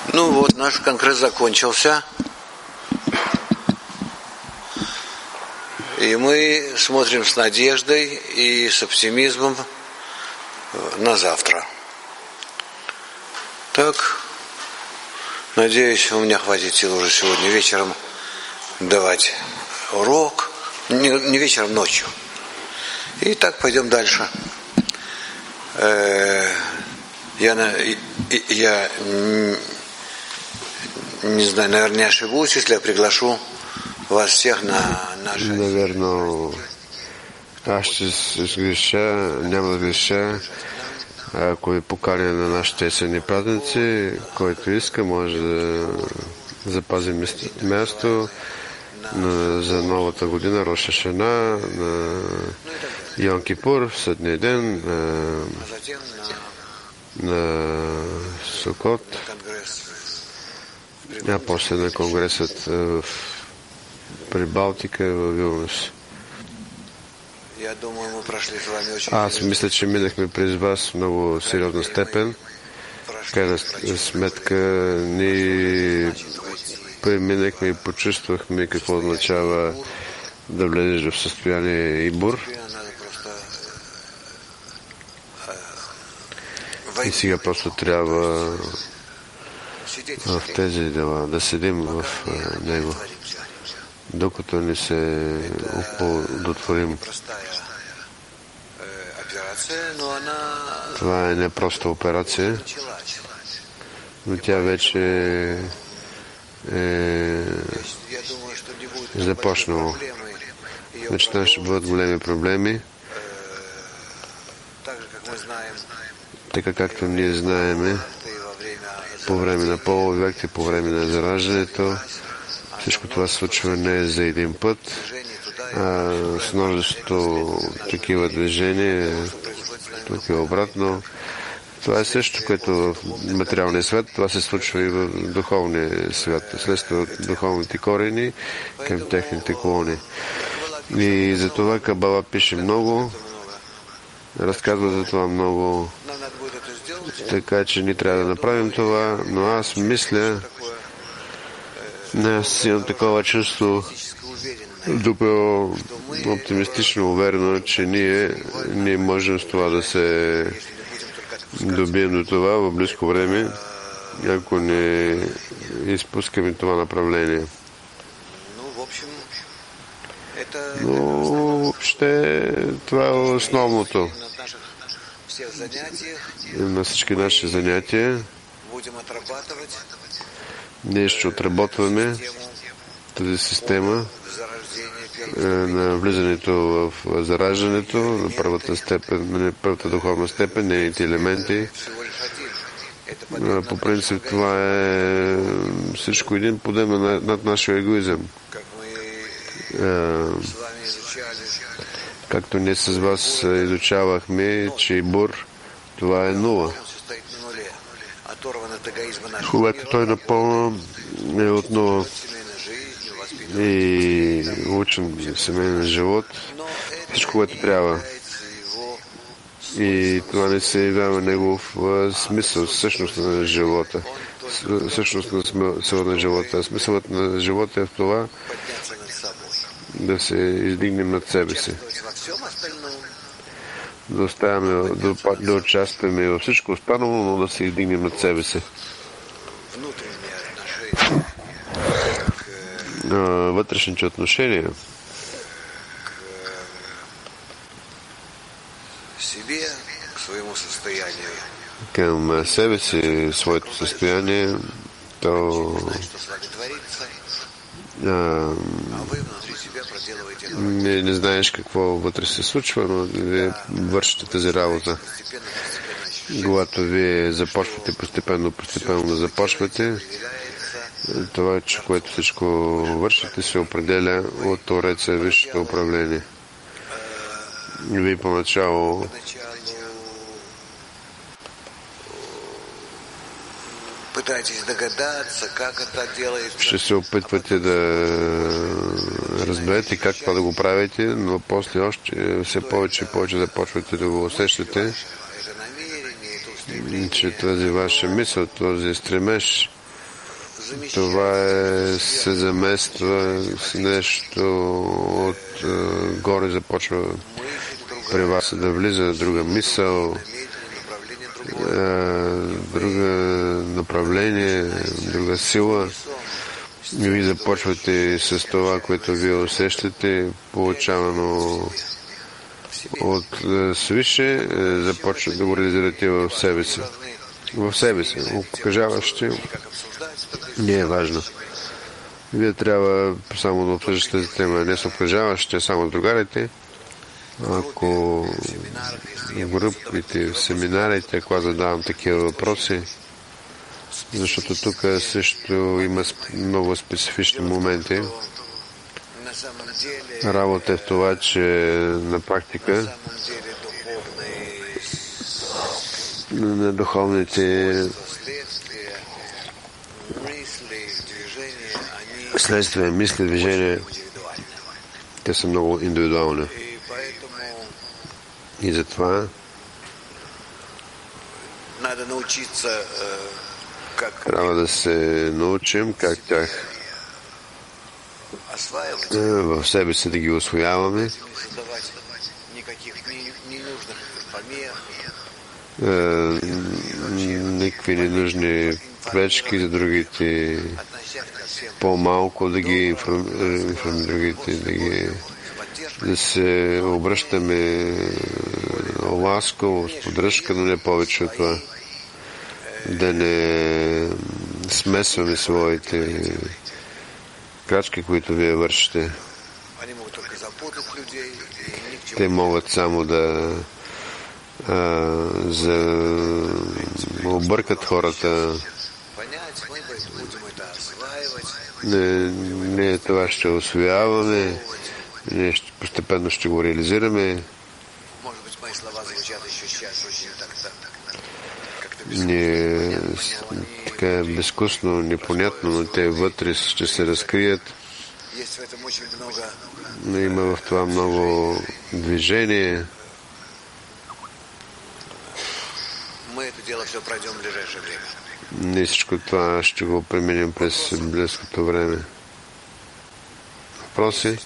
Ну вот, наш конгресс закончился. И мы смотрим с надеждой и с оптимизмом на завтра. Так, надеюсь, у меня хватит сил уже сегодня вечером давать урок. Не вечером, ночью. И так пойдем дальше. Я не знаю, наверное, не ошибусь, если я приглашу вас всех на наше... Наверно, аз ще сгреша, няма да греша. Ако ви поканя на нашите есенни празници, който иска, може да запази място за новата година, Рош ха-Шана, на Йом Кипур, съдния ден, на Сукот, а после на конгресът в Прибалтика в Вилнюс. Аз мисля, че минахме през вас в много сериозна степен. В крайна сметка ние преминахме и почувствахме какво означава да влезеш в състояние Ибур. И сега просто трябва в тези дела да седим в него, докато не се оплодотворим. Това е не просто операция, но тя вече е започнала. Значи там ще бъдат големи проблеми, така както ние знаеме по време на полови век и по време на зараждането. Всичко това случва не за един път, а с множество такива движения, тук и обратно. Това е също, което в материалния свят, това се случва и в духовния свят, следствие от духовните корени към техните клони. И за това Кабала пише много, разказва за това много, така че ние трябва да направим това, но аз мисля, аз имам такова чувство, добро, оптимистично уверено, че ние можем с това да се добием до това в близко време, ако не изпускаме това направление. Но въобще това е основното. На всички наши занятия ние ще отработваме тази система на влизането в зараждането, на първата степен, на първата духовна степен, нейните елементи. По принцип това е всичко един подем над нашия егоизъм. Както ние с вас изучавахме, че Ибур това е нула. Когато той напълно е от нула и учен семейен живот, всичко, което трябва. И това не се явява негов смисъл, същност на живота. Същност на смисъл на живота. Смисълът на живота е в това да се издигнем над себе си. Да оставяме, да участваме във всичко останало, но да се издигнем над себе си. Вътрешните отношения към себе си, своето състояние, то не знаеш какво вътре се случва, но вие вършите тази работа. Когато вие започвате постепенно да започвате, това, че което всичко вършите, се определя от Твореца, висшето управление. Вие поначало ще се опитвате да разберете как това да го правите, но после още все повече и повече започвате да го усещате, че тази ваша мисъл, този стремеж това се замества с нещо от горе, започва при вас да влиза друга мисъл, друга направление, друга сила. И ви започвате с това, което вие усещате, получавано от свише, започва да го реализирате в себе си. В себе си. Покажаващи не е важно. Вие трябва само да обсъждате тази тема. Не са покажаващи, само другарите. Ако в групите, в семинарите, ако задавам такива въпроси, защото тук също има много специфични моменти. Работа е в това, че на практика на духовните следствия, мисли, движения, те са много индивидуални. И затова трябва да се научим как тях в себе си да ги усвояваме, никакви ненужни пречки за другите, по-малко да ги другите, да се обръщаме ласково, с поддръжка, но не повече от това. Да не смесваме своите крачки, които вие вършите. Те могат само да объркат хората. Не това ще усвояваме, постепенно ще го реализираме. Не така безвкусно, непонятно, но те вътре ще се разкрият. Но има в това много движение. Не всичко това ще го преминем през близкото време. Въпроси?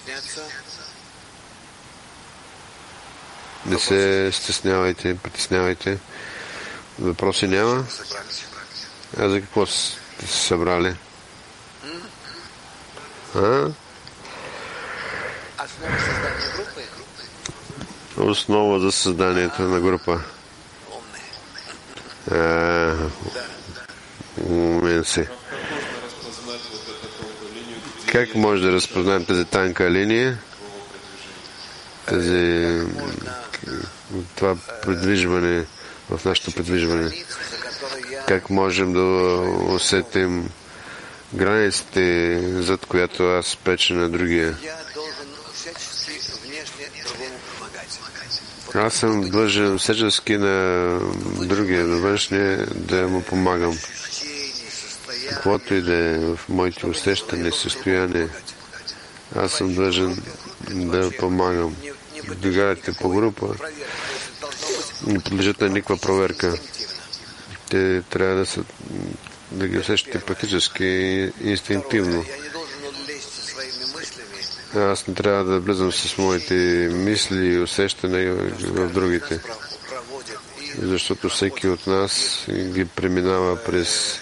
Не се стеснявайте, притеснявайте. Въпроси няма? А за какво сте се събрали? Основа за създанието на група. Умен си. Как може да разпознаем тази танка линия? Това предвижване, в нашето предвижване. Как можем да усетим границите, зад която аз преча на другия? Аз съм длъжен всячески на другия, на външния, да му помагам. Каквото и да е в моите усещания, състояние, аз съм длъжен да помагам. Другарите по група не подлежат на никаква проверка. Те трябва да ги усещате практически инстинктивно. Аз не трябва да влизам с моите мисли и усещания в другите. Защото всеки от нас ги преминава през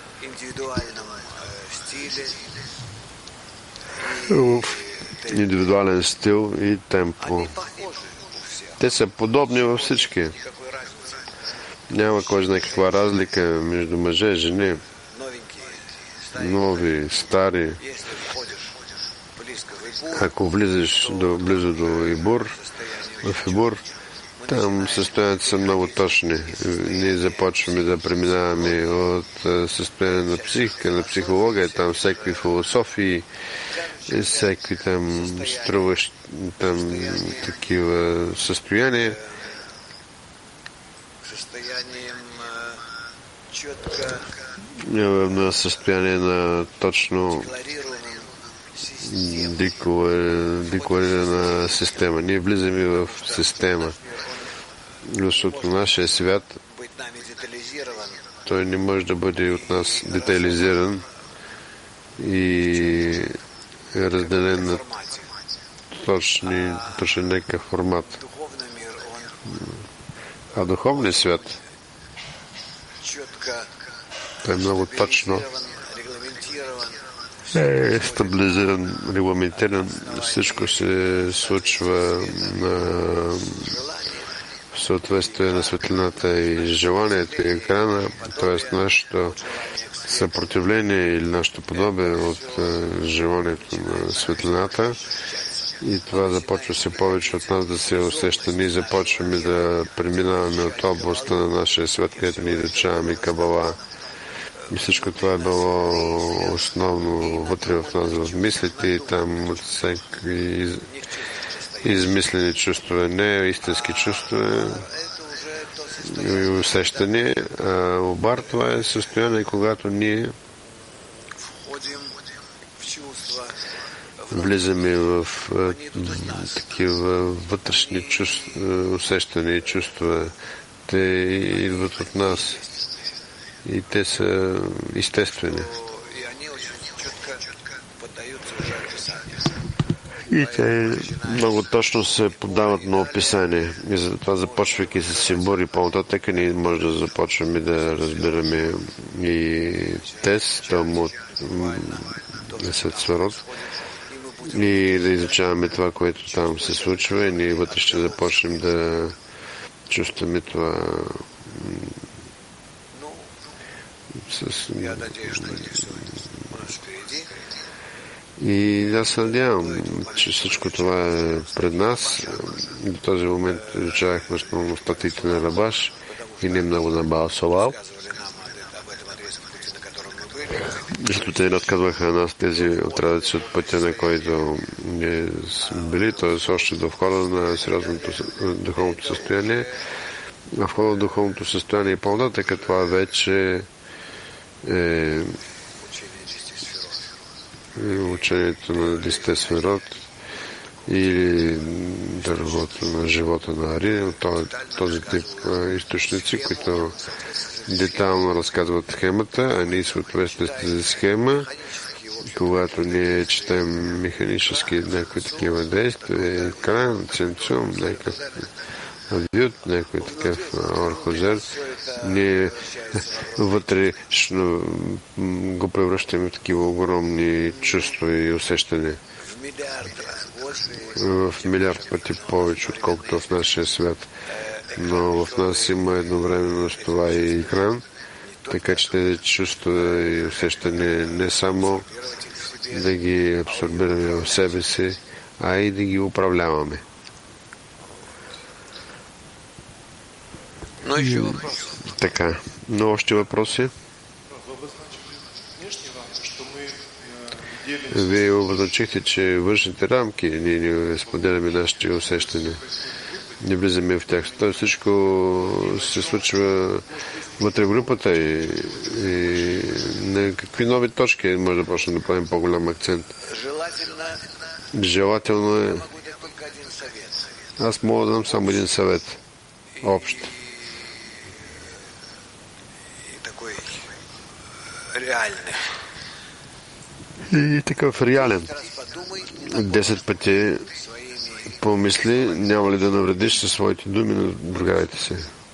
индивидуален стил и темпо. Те са подобни във всички. Няма кой знае каква разлика между мъже и жени. Нови, стари. Ако влизаш близо до Ибур, в Ибур, там състоянията са много точни. Ние започваме да преминаваме от състояние на психика, на психология, там всякакви философии, всякакви там струващи там такива състояния. На състояние на точно декларирана система. Ние влизаме в система, защото нашия свят, той не може да бъде от нас детайлизиран, и е разделен на точен някакъв формат. А духовният свят той е много точно е стабилизиран, регламентиран. Всичко се случва в съответствие на светлината и желанието и екрана, т.е. нашето съпротивление или нашето подобие от желанието на светлината. И това започва се повече от нас да се усеща. Ние започваме да преминаваме от областта на нашия свят, където ние изучаваме Кабала. И всичко това е било основно вътре в нас, в мислите и там от всеки измислени чувства, не истински чувства и усещане. Обар, това е състояние, когато ние влизаме в такива вътрешни усещания и чувства. Те идват от нас и те са естествени. И те много точно се подават на описание. И затова, започвайки с символи по-нататък, ние може да започваме да разбираме и тест, Талмуд, Светсварот, и да изучаваме това, което там се случва, и ние вътре ще започнем да чувстваме това и аз се надявам, че всичко това е пред нас. До този момент изучавахме основно статиите на Рабаш и не много на Баал Солал. Защото те разказваха на нас тези отрадъци от пътя, на който ние сме били, т.е. още до входа на сериозното духовното състояние. А входа в духовното състояние и по-нататък това вече е учението на 10 сферот или дървото на живота на Ари, този тип източници, които детайлно разказват схемата, а ние съответствие с тази схема, когато ние четем механически някакви такива действия, екран, ценцум, някакъв авиот, някой такъв орхозер, ние вътрешно го превръщаме в такива огромни чувства и усещания. В милиард пъти повече, отколкото в нашия свят. Но в нас има едновременно с това и екран, така че тези чувства и усещания не само да ги абсорбираме в себе си, а и да ги управляваме. Но еще въпрос. Така, но още въпроси? Вие обозначихте, че външните рамки ние не споделяме нашите усещания. Не влизаме в тях. Това всичко се случва вътре в групата и на какви нови точки може да почнем да правим по-голям акцент. Желателно е. Аз мога да дам само един съвет. Общ. И такъв реален. 10 пъти помисли, няма ли да навредиш със своите думи на другарите си.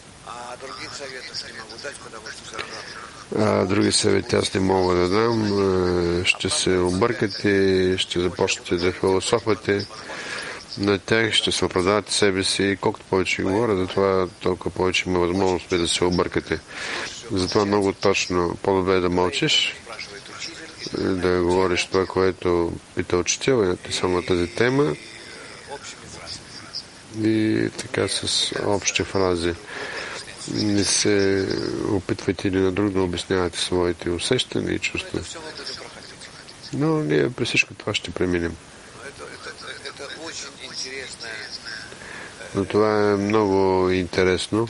Други съвети аз не мога да дам. Ще се объркате, ще започнете да философате на тях, ще се оправдавате себе си. Колкото повече говоря, затова толкова повече има възможност да се объркате. Затова много точно по-добре да мълчиш, да говориш това, което пита учител и само на тази тема и така с общи фрази. Не се опитвайте един на друг да обяснявате своите усещания и чувства. Но ние през всичко това ще преминем. Но това е много интересно.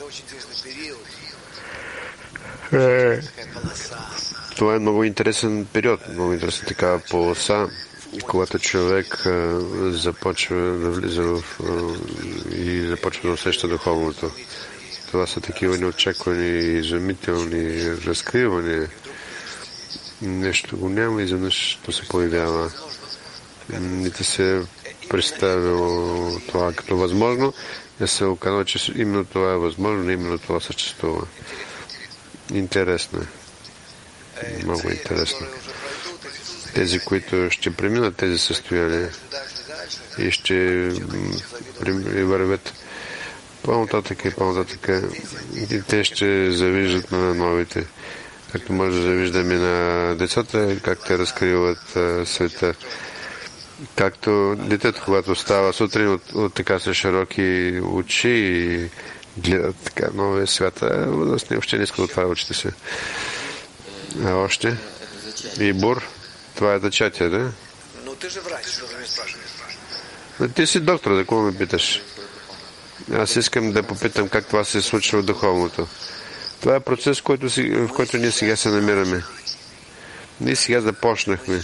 Това е много интересен период, много интересна такава полоса, когато човек започва да влиза и започва да усеща духовното. Това са такива неочаквани, изумителни разкривания. нещо го няма и изведнъж то се появява. Не ти се представило това като възможно, да се оказва, че именно това е възможно, именно това съществува. Интересно е. Много интересно. Тези, които ще преминат тези състояния и ще вървят по-нататък и по-нататък, и те ще завиждат на новите. Както може да завиждаме на децата, как те разкриват света. Както детето, когато става сутрин от така са широки очи и гледат така новия свят, възрастни въобще не иска да отваря очите си. А още? И бур, това е зачатие, да? Но ти же врач, що ме спрашиваш? Ти си доктор, да какво ме питаш? Аз искам да попитам как това се случва в духовното. Това е процес, в който ние сега се намираме. Ние сега започнахме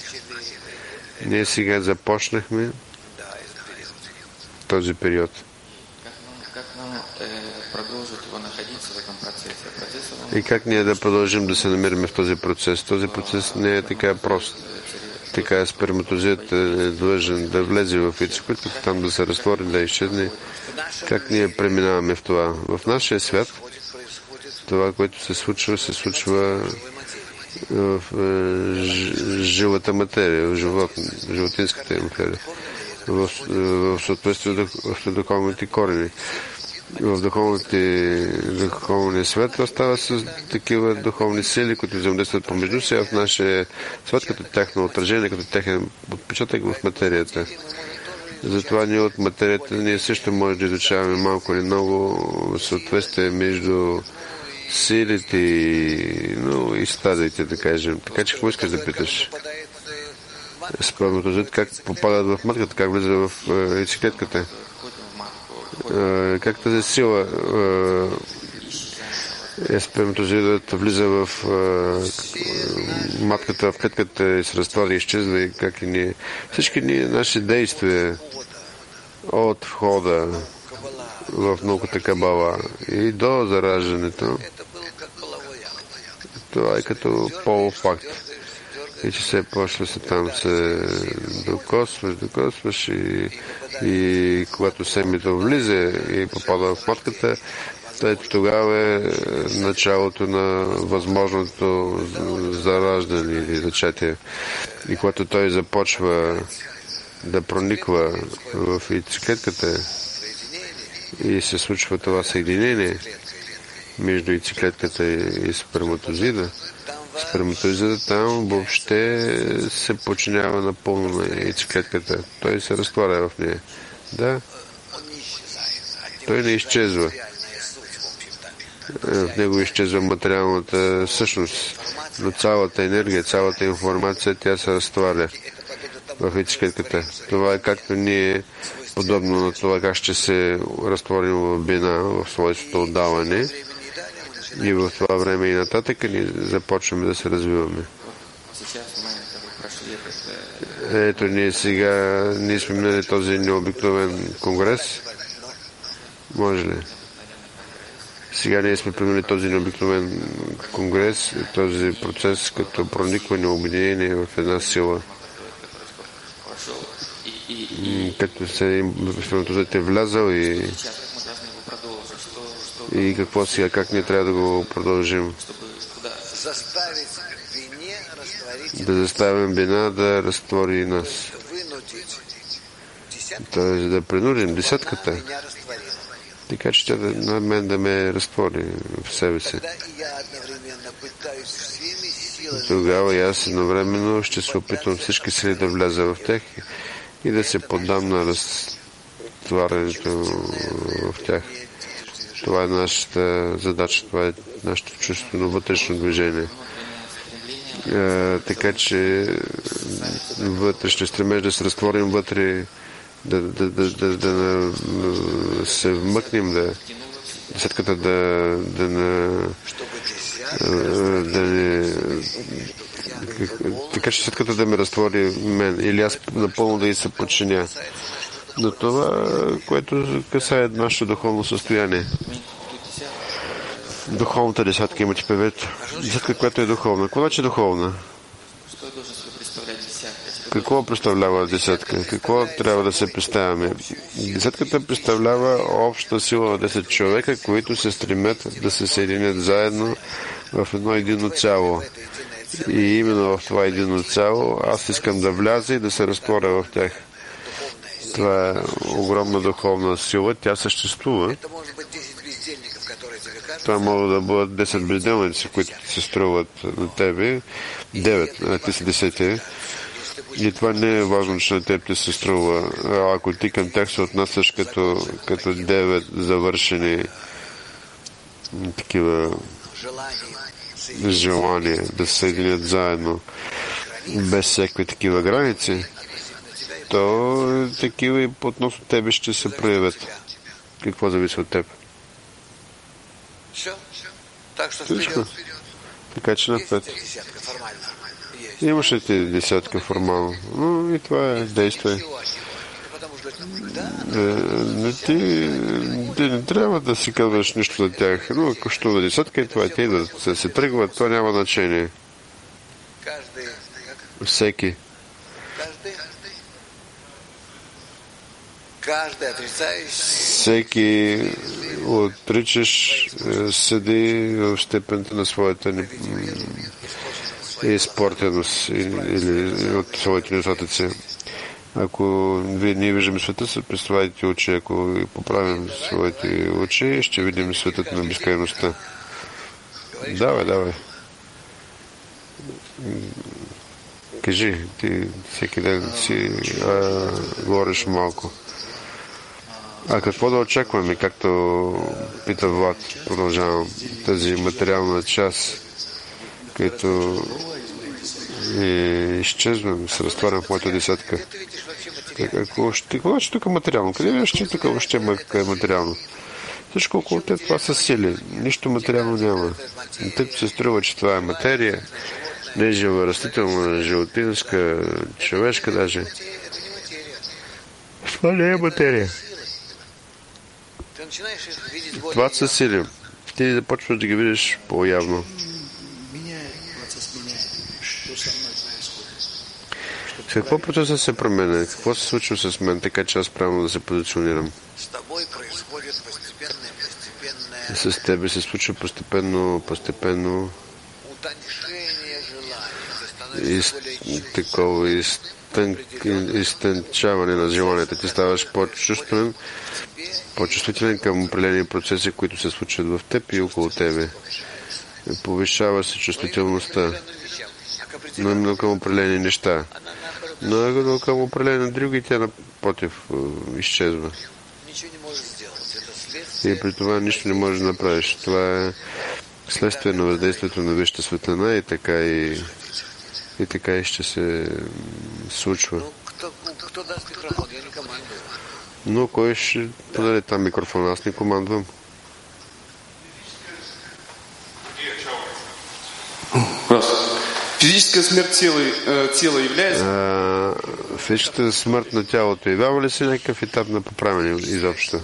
този период. И как ние да продължим да се намираме в този процес? Този процес не е така прост. Така сперматозит е длъжен да влезе в яйцеклетката, там да се разтвори, да изчезне. Как ние преминаваме в това? В нашия свят това, което се случва в живата материя, в животинската материя, в съответствие с духовните корени. В духовния свят остава с такива духовни сили, които взаимодействат помежду си, а в нашия свят като тяхно отражение, като техен отпечатък в материята. Затова ние от материята също може да изучаваме малко или много съответствие между силите и стадиите, да кажем. Така че какво искаш да питаш? Сперматозит как попадат в матката, как влиза в яйцеклетката? Как тази сила сперматозидът влиза в матката, в клетката и се разтваря и изчезва, и как и ние. Всички наши действия от входа в науката Кабала и до зараждането, това е като полуфакт. И че се почва се там се докосваш и когато семето влиза и попада в матката, тогава е началото на възможното зараждане или зачатие. И когато той започва да прониква в яйцеклетката и се случва това съединение между яйцеклетката и сперматозида, сперматозидът там въобще се подчинява напълно на яйцеклетката. Той се разтваря в нея. Да. Той не изчезва. В него изчезва материалната същност, но цялата енергия, цялата информация, тя се разтваря в яйцеклетката. Това е както ние, подобно на това как ще се разтворим в бина, в свойството отдаване, и в това време и нататък ние започваме да се развиваме. Ето ние сме минали този необикновен конгрес. Може ли? Сега ние сме преминали този необикновен конгрес, този процес като проникване, обединение в една сила. Като сперматозидът е влязал и какво сега, как ние трябва да го продължим? Да заставим бина да разтвори нас. Тоест да принудим десятката, така че тя на мен да ме разтвори в себе си. Тогава и аз едновременно ще се опитвам всички сили да вляза в тях и да се поддам на разтварянето в тях. Това е нашата задача, това е нашето чувствено вътрешно движение. Така че вътре ще стремеж да се разтворим вътре, да се вмъкнем, десетката така че десетката да ме разтвори мен или аз напълно да й се подчиня. Но това, което касае нашето духовно състояние. Духовната десятка имате предвид. Десятка, която е духовна. Какво значи духовна? Какво представлява десятка? Какво трябва да се представяме? Десятката представлява обща сила на 10 човека, които се стремят да се съединят заедно в едно единно цяло. И именно в това единно цяло аз искам да вляза и да се разтворя в тях. Това е огромна духовна сила. Тя съществува. Това могат да бъдат 10 безделници, които се струват на тебе. 9, ти си 10. И това не е важно, че на теб ти се струва. Ако ти към тях се отнасяш като 9 завършени такива желания да се съединят заедно без всякакви такива граници, то такива и относно тебе ще се проявят. Какво зависи от теб? Всичко. Така че напред. Имаш ли ти десятка формално? Но и това е действие. Ти не трябва да си казваш нищо за тях. Но ако ще да десятка и това, те да се тръгват, това няма значение. Всеки. Всеки отричаш, седи в степента на своята изпортеност или от своите недостатъци. Ако ние виждаме света през своите очи, ако поправим своите очи, ще видим светът на безкрайността. Давай. Кажи, ти всеки ден си говориш малко. А какво да очакваме, както пита Влад, продължавам, тази материална част, като изчезвам, се разтварям в моята десятка. Какво значи тук материално? Къде виж, че тук въобще е материално? Всичко около теб това са сили. Нищо материално няма. На теб се струва, че това е материя. Не е жива растителна, животинска, човешка даже. Това не е материя. Това са сили. Ти започваш да ги видиш по-явно. Какво процесът се променя? Какво се случва с мен, така че аз правилно да се позиционирам? С тебе се случва постепенно такова изтънчаване на желанията. Ти ставаш по-чувствителен към определени процеси, които се случват в теб и около тебе. Повишава се чувствителността но към определени неща. Но към определени други тя напротив изчезва. И при това нищо не можеш да направиш. Това е следствие на въздействието на висшата светлина и така и ще се случва. Но кой ще подаде там микрофон? Аз не командвам. Физическая смерть тела является? Физическата смърт на тялото явява ли се някакъв етап на поправяне изобщо?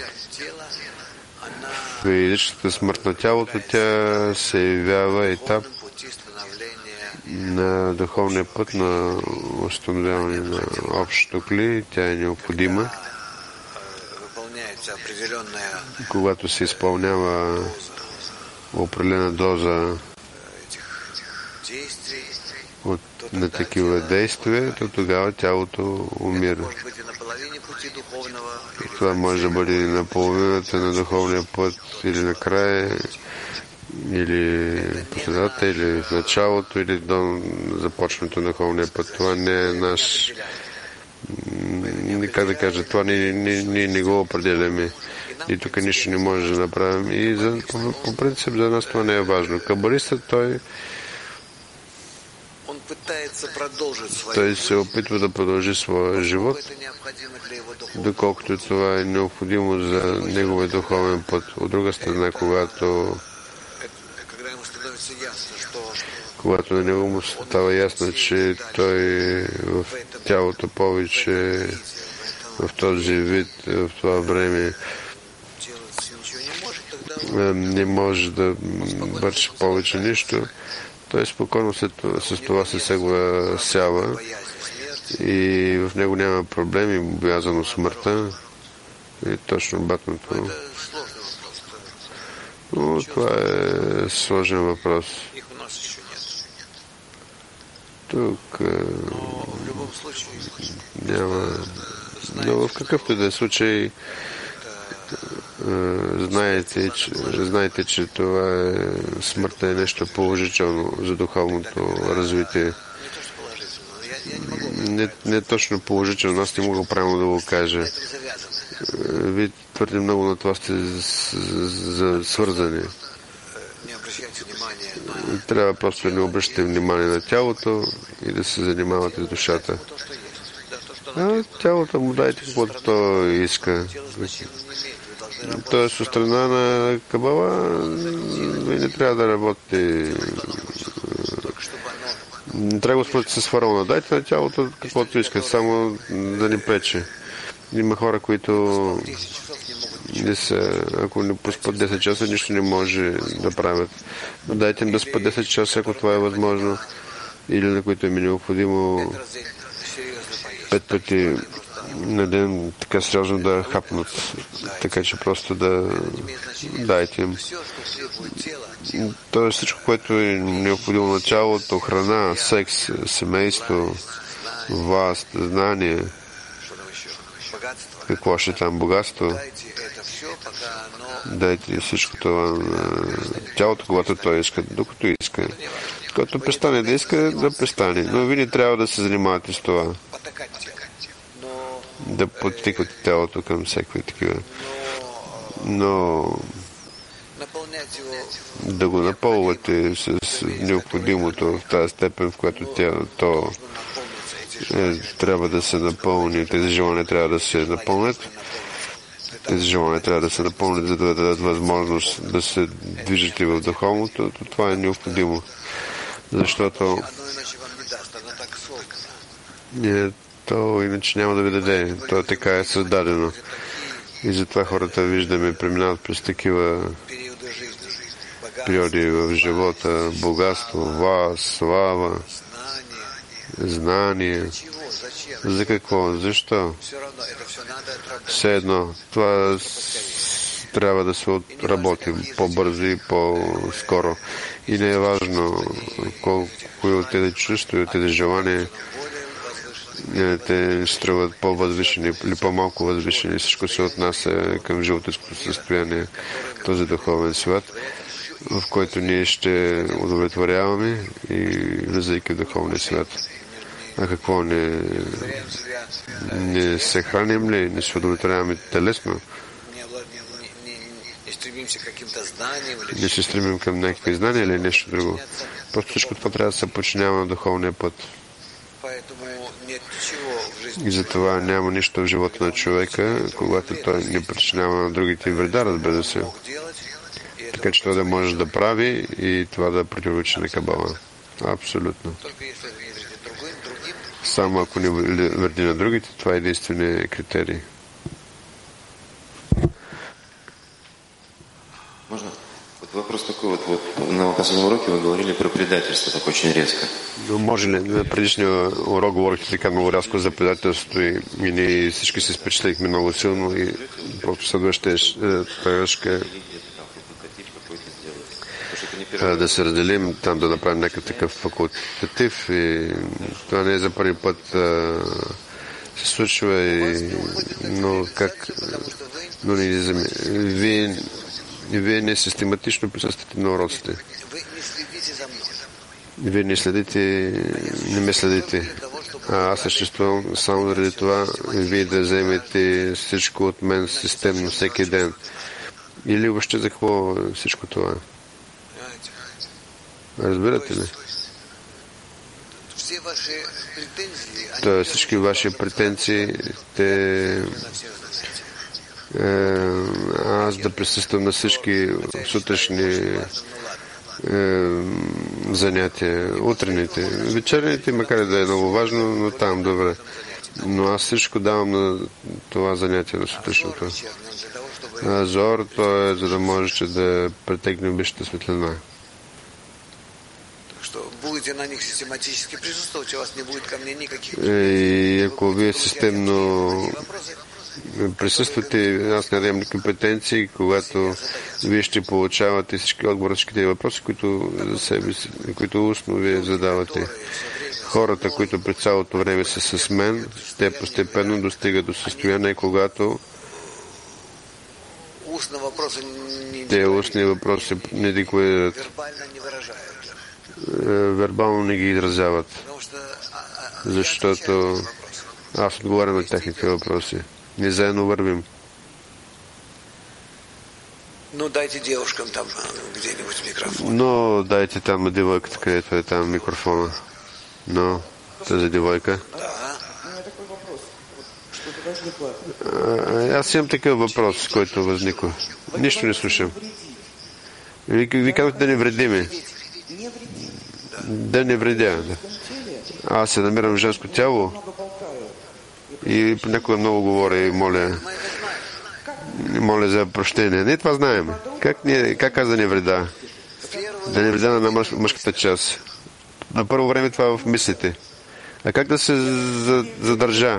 Физическата смърт на тялото, тя се явява етап на духовния път на установяване на общото кли. Тя е необходима. Когато се изпълнява определена доза на такива действия, то тогава тялото умира. И това може да бъде на половината на духовния път, или на края, или по средата, или в началото, или до започването на духовния път. Това не е наш, как да кажа, това ние не го определяме. И тук нищо не може да направим. И по принцип за нас това не е важно. Кабалистът, той се опитва да продължи своя живот, доколкото това е необходимо за неговия духовен път. От друга страна, когато на него му става ясно, че той в тялото повече в този вид, в това време не може да върши повече нищо, той спокойно с това се съгласява и в него няма проблеми, обвязано смъртта и точно обратното. Но това е сложен въпрос. Тук няма. Но в какъвто да е случай, знаете, че това смъртта е нещо положително за духовното развитие. Не точно положително, аз не мога правилно да го кажа. Вие твърде много на това сте свързани. Трябва просто да не обръщате внимание на тялото и да се занимавате с душата. Тялото му дайте каквото то иска. Тоест, от страна на Кабала, вие не трябва да работите. Не трябва да спорите с фараона. Дайте на тялото каквото иска, само да ни пречи. Има хора, които ако не поспят 10 часа, нищо не може да правят. Но дайте им да спят 10 часа, ако това е възможно. Или на които им е необходимо 5 пъти на ден така сериозно да хапнат. Така че просто да дайте им. Тоест всичко, което е необходимо на тялото, храна, секс, семейство, власт, знание, какво ще там богатство. Дайте всичко това на тялото, когато той иска, докато иска. Когато престане да иска, да престане. Но вие не трябва да се занимавате с това. Да подтиквате тялото към всякакви такива. Но да го напълвате с необходимото в тази степен, в която то трябва да се напълни. Тези желания трябва да се напълнят. Тези желания трябва да се напълнят, за да дадат възможност да се движите в духовното. Това е необходимо. Защото то иначе няма да ви даде. То така е създадено. И затова хората виждаме преминават през такива периоди в живота, богатство, власт, слава, знание. За какво? Защо? Все едно. Това трябва да се работи по-бързо и по-скоро. И не е важно колко от тези чувства и от тези желания те струват по-възвишени или по-малко възвишени. Всичко се отнася към животинското състояние, този духовен свят, в който ние ще удовлетворяваме и влизайки в духовния свят. А какво не се храним ли, не се удовлетворяваме телесно? Не се стремим към някакви знания или нещо друго. Просто всичко това трябва да се подчинява на духовния път. И затова няма нищо в живота на човека, когато той не причинява на другите вреда, разбира се. Така че това да може да прави и това да противоречи на Кабала. Абсолютно. Само ако не вреди на другите, това е единственият критерий. Можно? Вот вопрос такой вот на последнем уроке вы говорили про предательство так очень резко. Може ли на предишния урок говорихте така много рязко за предателството и ние всички се впечатлихме много силно и просто следващата бележка да се разделим, там да направим някакъв такъв факултатив и това не е за първи път се случва но вие не систематично присъствате на уроците. Вие не ме следите. Аз съществувам само заради това вие да вземете всичко от мен системно всеки ден. Или въобще за какво всичко това? Разбирате ли? Тоест всички ваши претенции, аз да присъствам на всички сутрешни занятия, утрените, вечерните, макар и да е много важно, но там добре. Но аз всичко давам на това занятие на сутрешното. Зор, то е за да можете да претегне висшата светлина. И ако вие системно присъствате, аз не дам никакви претенции, когато вие ще получавате всички отговори, всичките въпроси, които устно вие задавате. Хората, които през цялото време са с мен, те постепенно достигат до състояние, когато те устни въпроси не декларират, вербално не ги изразяват, защото аз отговарям на техните въпроси. Ние заедно вървим. Но дайте там на девойката, където е там микрофона. Но тази девойка. Аз имам такъв въпрос, който възниква. Нищо не слушам. Ви казвате да не вредиме. Да не вредя. Аз се намирам в женско тяло и понякога много говоря и моля за прощение. Ние това знаем. Как аз да не вреда? Да не вреда на мъжката част. На първо време това в мислите. А как да се задържа?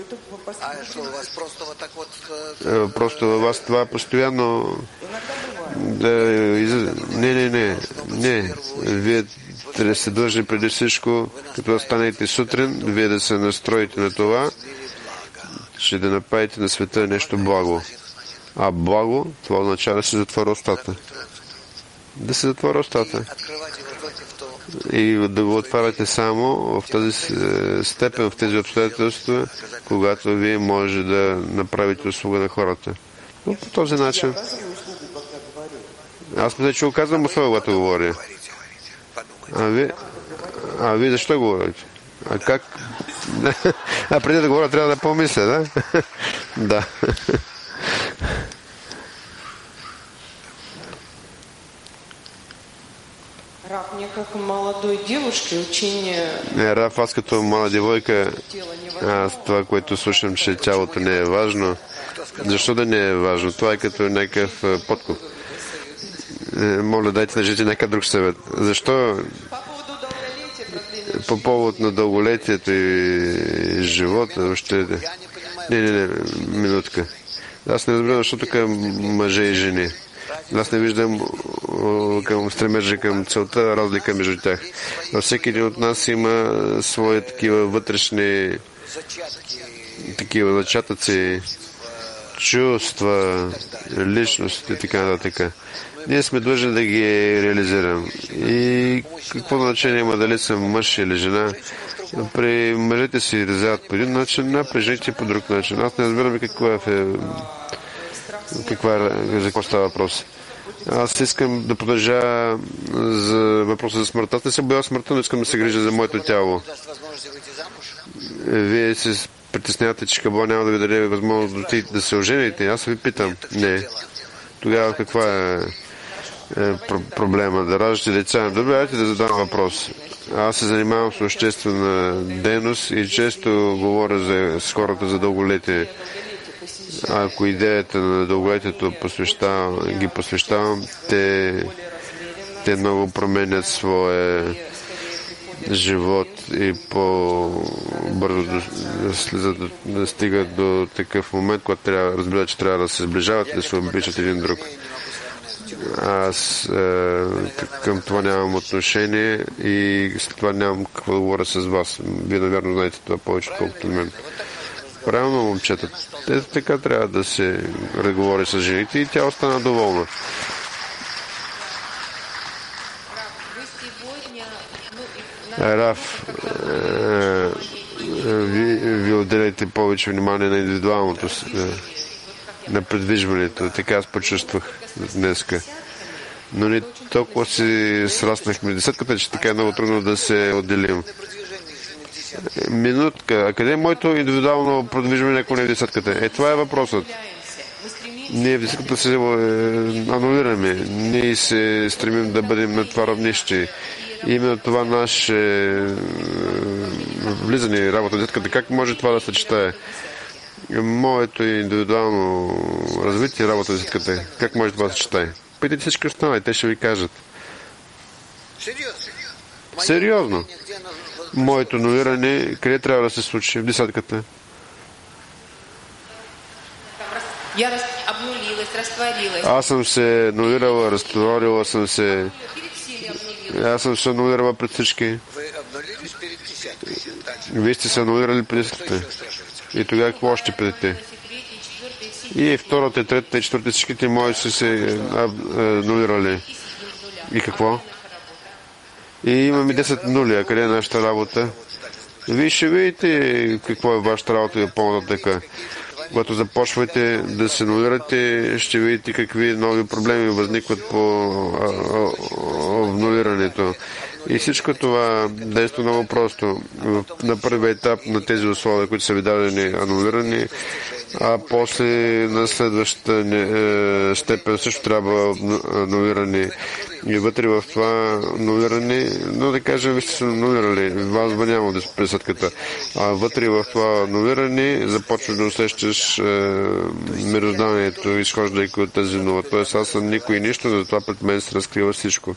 Просто във вас това постоянно Не. Вие да се длъжни преди всичко, като станете сутрин, вие да се настроите на това, че да направите на света нещо благо. А благо, това означава да се затворя устата. Да се затворя устата. И да го отваряте само в тази степен, в тези обстоятелства, когато вие може да направите услуга на хората. Но по този начин. Аз мисля, че оказвам услуга, когато говоря. А вие защо говорите? А как? А преди да говоря, трябва да помисля, да? Да. Раф, аз като млада девойка, аз това, което слушам, че тялото не е важно. Защо да не е важно? Това е като някакъв подкуп. Моля, дайте на жите някакъв друг съвет. Защо? По повод на дълголетието и живота, още... Не, минутка. Аз не разбирам, защо тук мъже и жени. Аз не виждам към стремежа към целта разлика между тях. Във всеки един от нас има свои такива вътрешни зачатъци, чувства, личност и така нататък. Ние сме длъжни да ги реализирам. И какво значение има дали съм мъж или жена? При мъжете се изразяват по един начин, а при жените по друг начин. Аз не разбирам за какво става въпрос. Аз искам да продължа за въпроса за смъртта. Аз не се боя смъртта, но искам да се грижа за моето тяло. Вие се притеснявате, че Кабала няма да ви даде възможност да се ожените. Аз ви питам. Не. Тогава каква е проблема? Да раждате деца? Добре, дайте да задам въпрос. Аз се занимавам с обществена дейност и често говоря с хората за дълголетие. Ако идеята на дълголетието ги посвещавам, те много променят своя живот и по-бързо да стигат до такъв момент, когато разбират, че трябва да се сближават и да се обичат един друг. Аз към това нямам отношение и след това нямам какво да говоря с вас. Вие, наверно, знаете това повече, отколкото мен. Правилно, момчета. Те така трябва да се разговори с жените и тя остана доволна. Раф, ви отделяйте повече внимание на индивидуалното, на предвижването. Така аз почувствах днеска. Но не толкова си сраснахме десетката, че така е много трудно да се отделим. Минутка. А къде е моето индивидуално продвижване, ако не е в десетката? Това е въпросът. Ние в десетката се анулираме. Ние се стремим да бъдем на това равнище. Именно това наше влизане и работа в десетката. Как може това да съчетае? моето индивидуално развитие, работа с светката. Как може да се чете? Питайте всички останали, те ще ви кажат. Сериозно. Моето анулиране, къде трябва да се случи? В десятката. Аз съм се анулирала, разтворила съм се. Аз съм се анулирала пред всички. Вие сте се анулирали пред десятката. И тогава какво ще предете? И втората, третата и четвърта, всичките мои са се анулирали. И какво? И имаме 10 нули. А къде е нашата работа? Вие ще видите какво е вашата работа и по-нататък. Когато започвате да се анулирате, ще видите какви нови проблеми възникват по анулирането. И всичко това действа много просто. На първия етап на тези условия, които са ви дадени анулирани, а после на следващата степен също трябва анулирани. И вътре в това анулиране, но да кажем, вие сте се анулирали, вас няма да спре светката. А вътре в това анулиране започваш да усещаш мирозданието, изхождайки от тази нова. Тоест аз съм никой и нищо, но затова пред мен се разкрива всичко.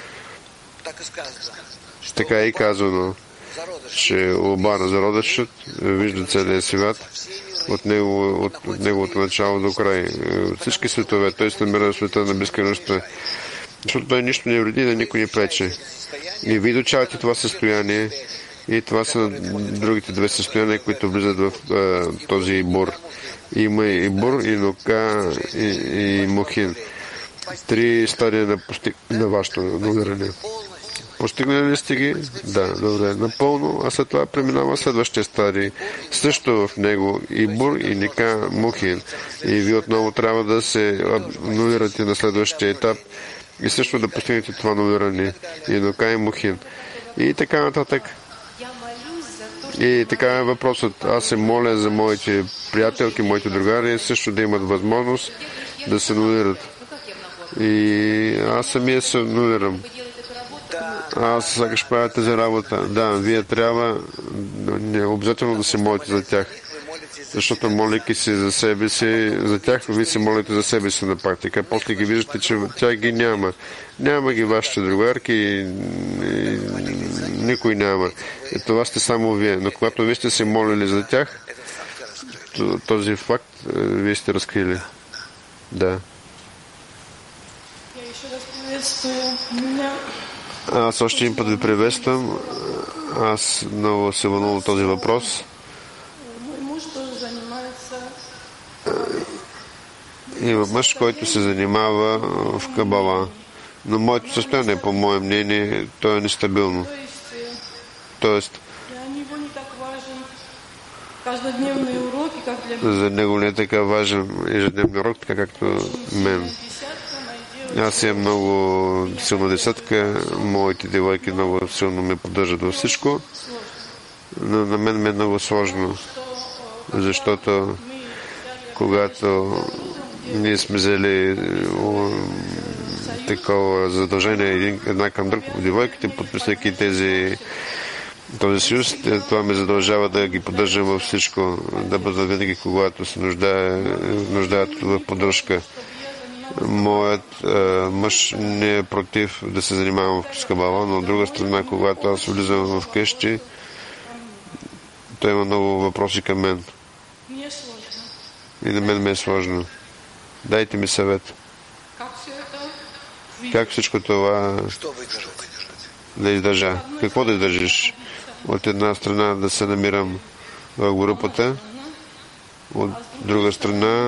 Така е и казано, че Обана зародъчът вижда целия свят от неговото начало до край. Всички светове, той се намира в света на безкрайността, защото той нищо не вреди, да никой не прече. И вие изучавате това състояние и това са другите две състояния, които влизат в този бур. Има и бур, и нука, и мухин. 3 стадия на вашето анулиране. Постигнали ли сте ги? Да, добре, напълно. А след това преминава следващия стадий. Също в него и бур, и ника, мухин. И вие отново трябва да се анулирате на следващия етап и също да постигнете това анулиране. И нука, и мухин. И така нататък. И така е въпросът. Аз се моля за моите приятелки, моите другари също да имат възможност да се анулират. И аз самия се анулирам. Аз сякаш правя тази работа. Да, вие трябва не обязателно да се молите за тях. Защото молейки се за себе си, за тях, вие се молите за себе си на практика. После ги виждате, че тях ги няма. Няма ги вашите другарки и никой няма. И това сте само вие. Но когато вие сте се молили за тях, този факт вие сте разкрили. Да. Аз още един път ви приветствам. Аз много се вълнувам от този въпрос. Има мъж, който се занимава в Кабала. Но моето състояние, по мое мнение, то е нестабилно. Тоест, за него не е така важен ежедневен урок, така както мен. Аз имам много силна десятка, моите девойки много силно ме поддържат във всичко, но на мен е много сложно, защото когато ние сме взели такова задължение една към друг, девойките, подписвайки този съюз, това ме задължава да ги поддържам във всичко, да бъдат винаги, когато се нуждаят в поддръжка. Моят мъж не е против да се занимавам с Кабала, но от друга страна, когато аз влизам в къщи, той има много въпроси към мен. И на мен ме е сложно. Дайте ми съвет. Как всичко това да издържа? Какво да издържиш? От една страна да се намирам в групата, от друга страна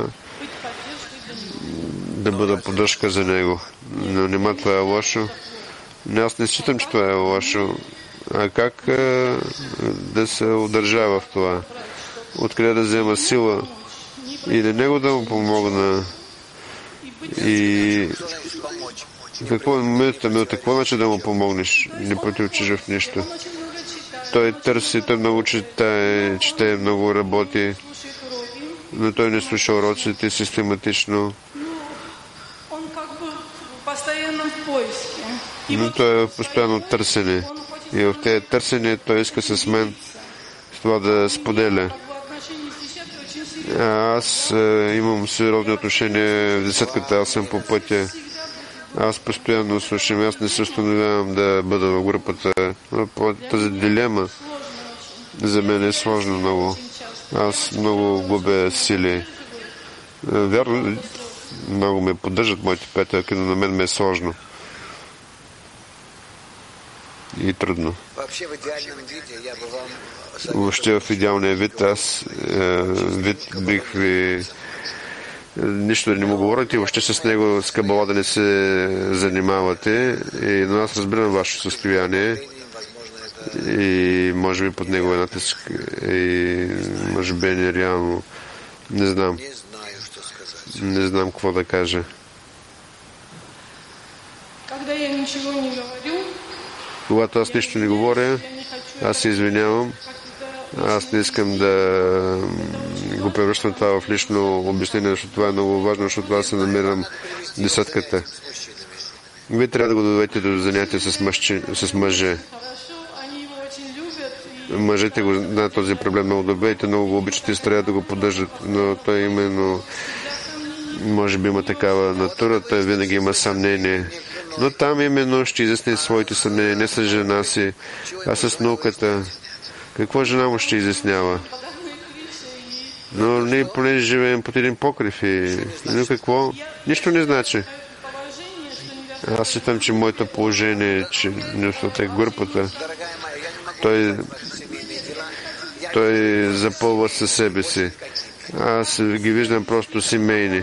да бъда поддръжка за него. Но нема това е лошо. Аз не считам, че това е лошо. А как да се удържа в това? Откъде да взема сила и на него да му помогна? И какво какво значи да му помогнеш? Не противчиш в нищо. Той търси, той много чете, много работи, но той не слуша уроците систематично. Но той е в постоянно търсене. И в тези търсения той иска с мен това да споделя. Аз имам сериозни отношения в десетката, аз съм по пътя. Аз постоянно слушам, аз не се установявам да бъда в групата. Тази дилема за мен е сложно много. Аз много губя сили. Вярно, много ме поддържат моите приятелки, но на мен ме е сложно. И трудно. Въобще в идеалния вид аз бих ви нищо да не му говорите, въобще с него с кабала да не се занимавате. Но аз разбирам вашето състояние и може би под него натиск и може би е нереално. Не знам. Не знам какво да кажа. Когато аз нищо не говоря, аз се извинявам. Аз не искам да го превръщам това в лично обяснение, защото това е много важно, защото аз се намирам десетката. Вие трябва да го доведете до занятие с мъже. Мъжете го на този проблем много добре и те много го обичат и трябва да го поддържат, но той именно може би има такава натура, той винаги има съмнение. Но там именно ще изясни своите съмнения, не с жена си, а с науката. Какво жена му ще изяснява? Но ние поне живеем под един покрив и какво? Нищо не значи. Аз считам, че моето положение, че не е групата, той запълва със себе си. Аз ги виждам просто семейни.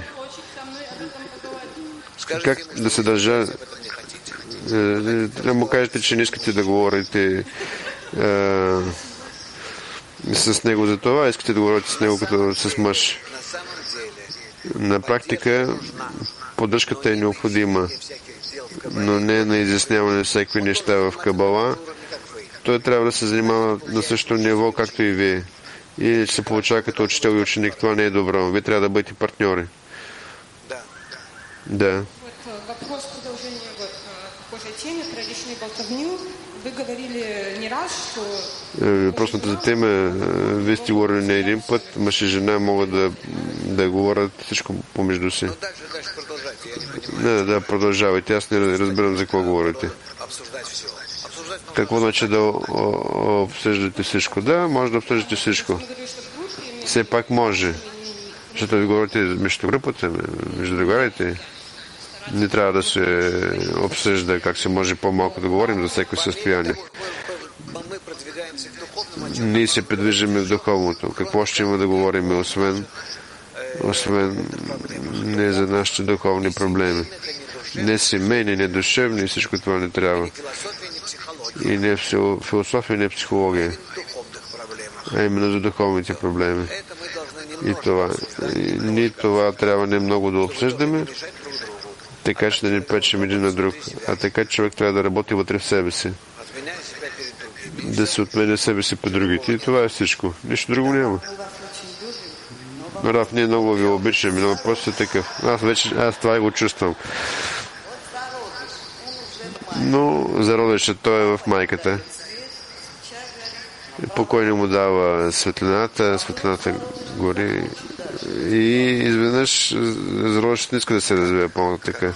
Как да се държа? Да му кажете, че не искате да говорите с него за това, искате да говорите с него като с мъж. На практика поддръжката е необходима, но не на изясняване на всякакви неща в кабала. Той трябва да се занимава на същото ниво, както и вие. И се получава като учител и ученик. Това не е добро. Вие трябва да бъдете партньори. Да. Въпрос на тази тема, вие сте говорили не един път, мъж и жена могат да говорят всичко помежду си. Да, продължавайте. Аз не разбирам за какво говорите. Какво значи да обсъждате всичко? Да, може да обсъждате всичко. Все пак може. Защото ви говорите между групата, между другарите. Не трябва да се обсъжда как се може по-малко да говорим за всяко състояние. Ние се придвижим в духовното. Какво ще има да говорим, освен не за нашите духовни проблеми? Не семейни, не душевни, всичко това не трябва. И не философия, не психология, а именно за духовните проблеми. И ние това трябва не много да обсъждаме, така че да не печем един на друг, а така че човек трябва да работи вътре в себе си. Да се отменя себе си по другите. И това е всичко. Нищо друго няма. Раф, ние много ви обичаме, но просто е такъв. Аз това и го чувствам. Но зародеше той е в майката. Покой не му дава светлината гори. И изведнъж зародеше не иска да се развива по-така.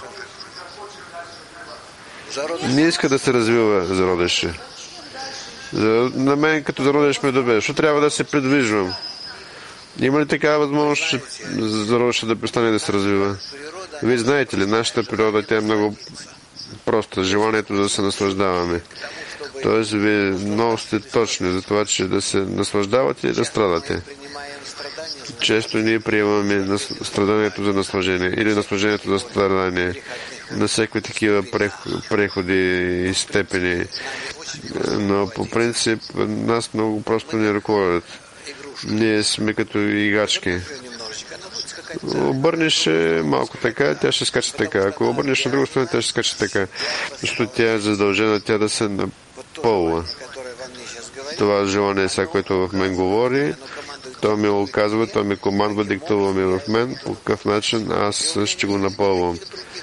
Не иска да се развива зародеше. На мен като зародеш ме добре, защото трябва да се придвижвам. Има ли такава възможност, че зародеше да престане да се развива? Вие знаете ли, нашата природа, тя е много проста. Желанието да се наслаждаваме. Тоест, вие много сте точни за това, че да се наслаждавате и да страдате. Често ние приемаме страданието за наслаждение или наслаждението за страдание на всякакви такива преходи и степени. Но по принцип нас много просто не ръководят. Ние сме като игачки. Обърнеш малко така, тя ще скача така. Ако обърнеш на друга страна, тя ще скача така. Защото тя е задължена тя да се напълва. Това желание, сега, което в мен говори, то ми оказва, то ми командва, диктува ми в мен, по какъв начин аз ще го напълвам.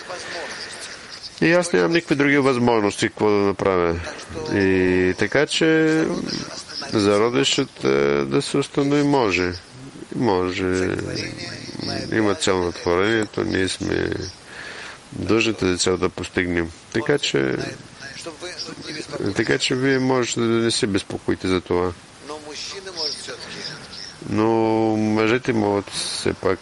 И аз нямам никакви други възможности, какво да направя. И така, че зародишът да се установи може. може, има цел на творението, ние сме длъжни тази цел да постигнем. Така че вие можете да не се безпокоите за това. Но мъжете могат все пак.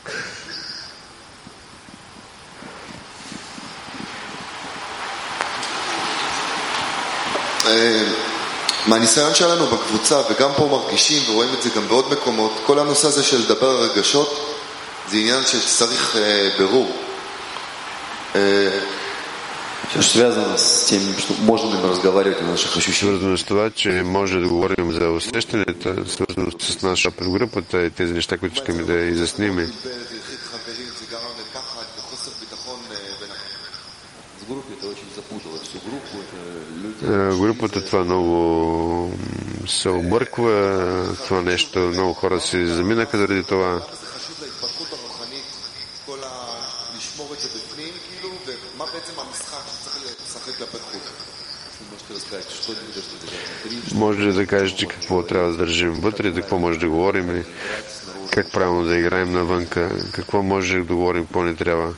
מהניסיון שלנו בקבוצה, וגם פה מרגישים ורואים את זה גם בעוד מקומות, כל הנושא הזה של לדבר על רגשות זה עניין שצריך ברור. Связано с тем, что можно ли разговаривать о наших ощущениях. Свързано с това, че може да говорим за усещанията, свързано с наша групата и тези неща, които искаме да изясним. Групата това много се обърква, това нещо, много хора се заминаха заради това. Може ли да кажете какво трябва да държим вътре, за какво може да говорим, как правилно да играем навънка, какво може да говорим, какво не трябва?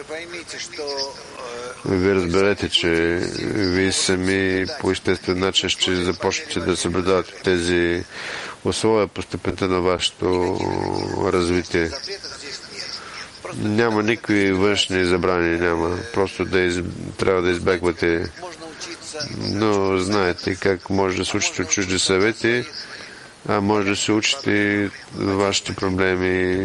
Вие разберете, че вие сами по естествен начин ще започнете да съблюдавате тези условия по степента на вашето развитие. Няма никакви външни забрани, няма. Просто трябва да избягвате. Но знаете как може да се учите от чужди съвети, а може да се учите вашите проблеми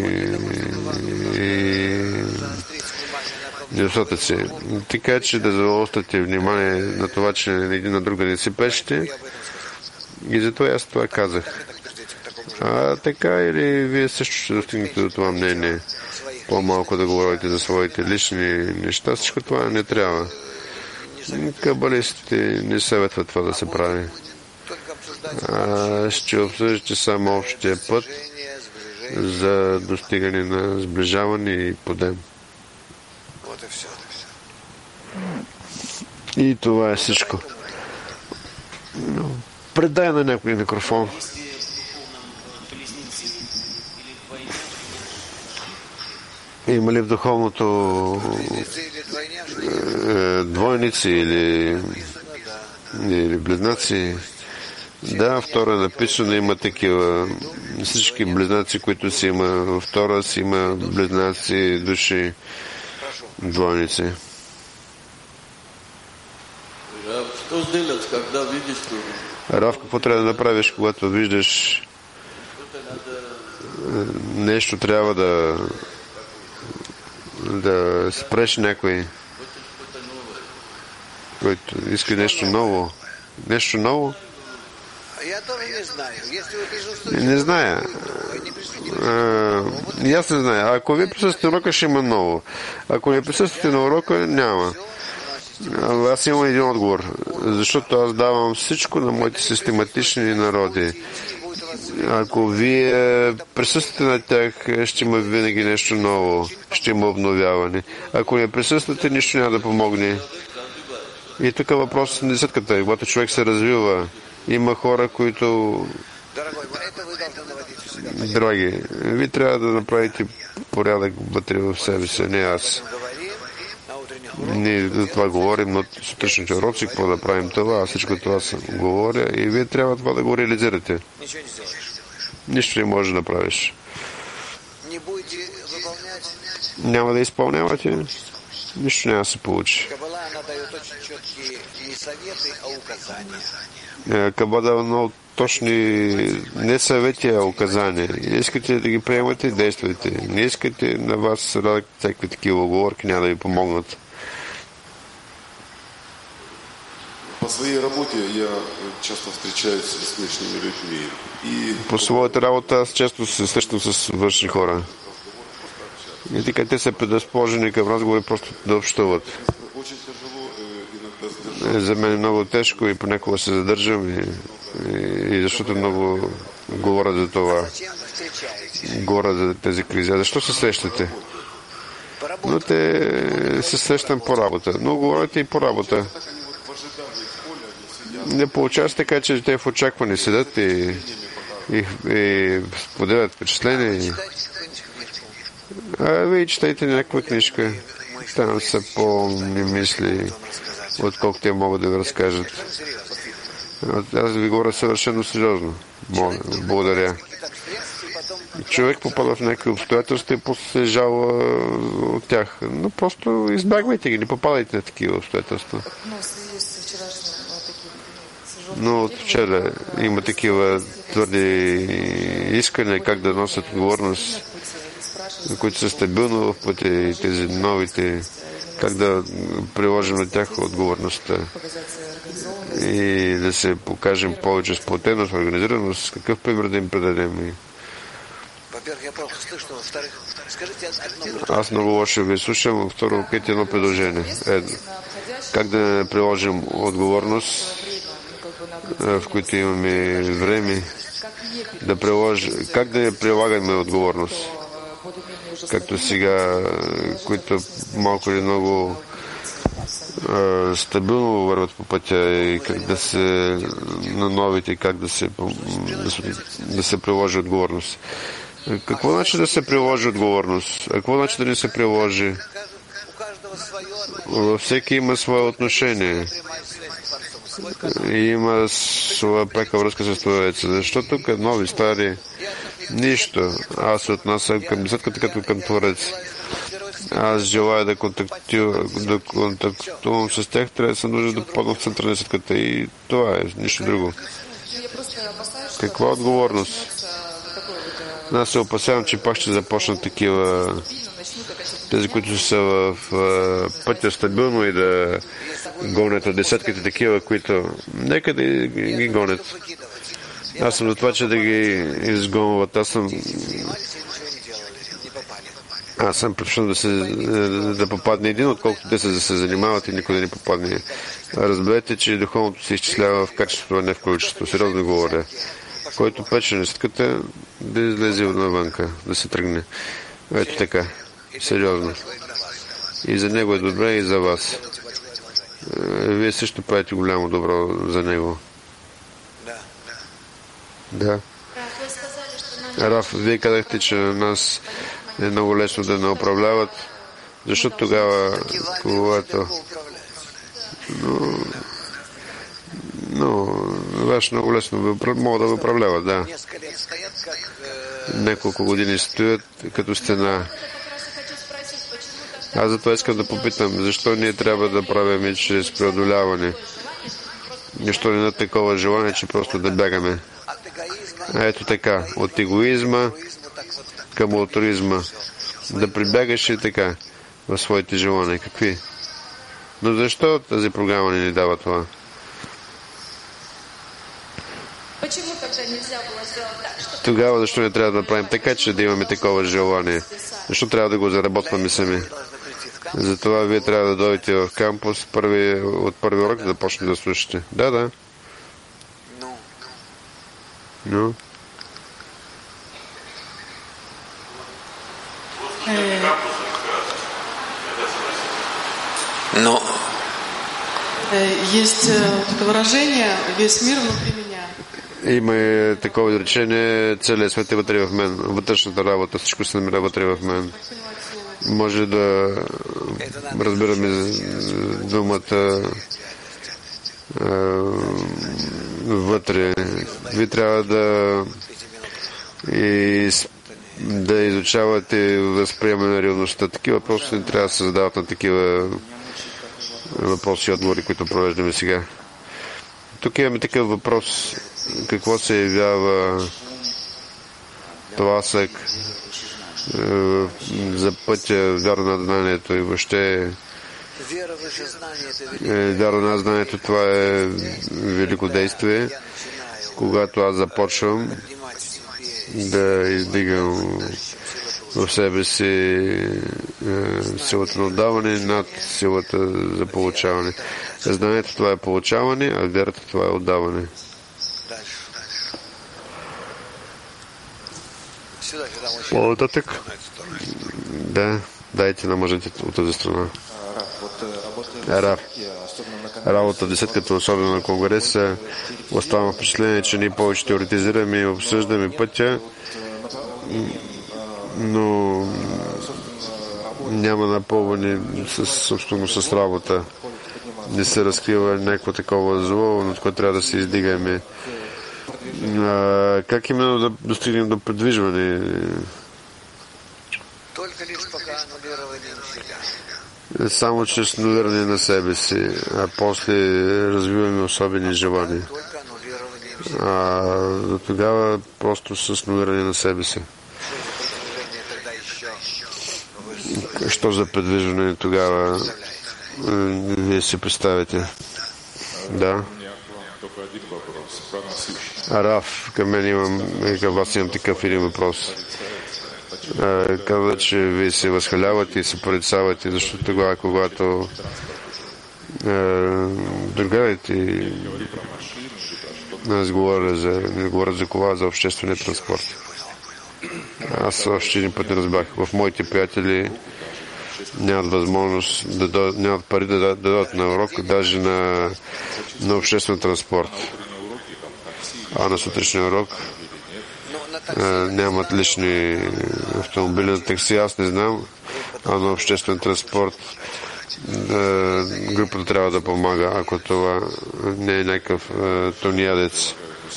и недостатъци. Така че да заострите внимание на това, че един на друга не си печете. И затова аз това казах. А така или вие също ще достигнете до това мнение? По-малко да говорите за своите лични неща, всичко това не трябва. Кабалистите не съветват това да се прави. Ще обсъждате само общия път за достигане на сближаване и подем. И това е всичко. Предай на някой микрофон. Има ли в духовното двойници или близнаци? Да, втора е написано, има такива. Всички близнаци, които си има във втора, си има близнаци, души, двойници. Рав, какво трябва да направиш, когато виждаш нещо, трябва да спреш някой, който иска нещо ново? Нещо ново? Не зная. И аз не зная. Ако вие присъствате на урока, ще има ново. Ако не присъствате на урока, няма. Аз имам един отговор. Защото аз давам всичко на моите систематични народи. Ако вие присъствате на тях, ще има винаги нещо ново, ще има обновяване. Ако не присъствате, нищо няма да помогне. И тук въпрос на десетката. Когато човек се развива, има хора, които... Драги, вие трябва да направите порядък вътре в себе си, не аз. Ние за това говорим на сутрешните уроци, какво да правим това, аз всичко това говоря и вие трябва това да го реализирате. Нищо не може да направиш. Няма да изпълнявате, нищо няма да се получи. Кабала дава много точни не съвети, а указания. Не искате да ги приемате, действайте. Не искате на вас всякакви такива оговорки, няма да ви помогнат. По своей работе я часто встречаюсь с внешними людьми. По своята работа аз често се срещам с външни хора. И така те са предразположени към разговори просто да общуват. За мен е много тежко и понякога се задържам и защото много говоря за това. Говоря за тези кризи. Защо се срещате? Но те се срещам по работа. Но говорите и по работа. Не получава така, че те в очакване седат и и споделят впечатления. А вие читайте някаква книжка. Там са по-умни мисли, отколкото те могат да ви разкажат. Аз ви говоря съвършено сериозно. Благодаря. Човек попада в някакви обстоятелства и после се жала от тях. Но просто избягвайте ги, не попадайте на такива обстоятелства. Но от вчера има такива твърди искания как да носят отговорност, които са стабилно в пъти, тези новите, как да приложим на тях отговорността и да се покажем повече сплотеност, организираност, какъв пример да им предадем. Аз много лошо ви слушам. Второ, където едно предложение. Как да приложим отговорност, в които имаме време, как да прилагаме отговорност, както сега, които малко или много стабилно върват по пътя и как да се на новите, как да се приложи отговорност. Какво значи да се приложи отговорност? А какво значи да не се приложи? Всеки има свое отношение. И има своя пряка връзка с Творец. Защото тук нови, стари, нищо. Аз се отнасям към десетката като към Творец. Аз желая да контактувам с тях, трябва да съм нужда да попадна в центъра на десетката. И това е, нищо друго. Каква отговорност? Аз се опасявам, че пак ще започнат такива, тези, които са в пътя стабилно и да гонят от десетките такива, които нека да ги гонят. Аз съм до това, че да ги изгонват. Аз съм предпочитам да попадне един, отколкото те да се занимават и никой да не попадне. Разберете, че духовното се изчислява в качеството, а не в количество. Сериозно говоря. Който пече на десетката, да излезе навънка, да се тръгне. Ето така. Сериозно. И за него е добре, и за вас. Вие също правите голямо добро за него. Да. Раф, вие казахте, че на нас е много лесно да не управляват, защото тогава, когато... Но ваш много лесно могат да ви управляват, да. Няколко години стоят като стена. Аз затова искам да попитам, защо ние трябва да правим чрез преодоляване? Защо не на такова желание, че просто да бягаме? Ето така, от егоизма към алтруизма. Да прибягаш и така в своите желания. Какви? Но защо тази програма не ни дава това? Тогава защо не трябва да правим така, че да имаме такова желание? Защо трябва да го заработваме сами? Затова вие трябва да дойдете в кампус от първи урок да почнете да слушате. Да. Но? Но есть выражение «Весь мир внутри меня». Има и такова изречение: целият свет е вътре в мен, вътрешната работа, всичко се намира вътре в мен. Може да разбираме думата вътре. Вие трябва да изучавате възприемане на реалността. Такива въпроси не трябва да се задават на такива въпроси и отговори, които провеждаме сега. Тук имаме такъв въпрос: какво се явява тласък за пътя вяра на знанието и въобще вяра на знанието? Това е велико действие. Когато аз започвам да издигам в себе си силата на отдаване над силата за получаване. Знанието това е получаване, а вярата това е отдаване. По-нататък? Да, дайте на мъжете от тази страна. Работа в десетката, особено на Конгреса, оставам впечатление, че ние повече теоретизираме и обсъждаме пътя, но няма напълване собствено с работа. Не се разкрива някакво такова зло, от което трябва да се издигаме. Как именно да достигнем до предвижване? Само чрез нулиране на себе си, а после развиваме особени желания. До тогава просто с нулиране на себе си. Що за предвижване тогава вие си представите? Да. Раф, към вас имам такъв един въпрос. Казва, че вие се възхвалявате и се порицавате, защото тогава, когато другарите, не говорят за кола, за обществения транспорт. Аз още един път не разбрах. В моите приятели нямат възможност, нямат пари да дадат на урок, даже на обществен транспорт. А на сутрешния урок нямат лични автомобили на такси, аз не знам, а на обществен транспорт групата трябва да помага, ако това не е някакъв тунеядец.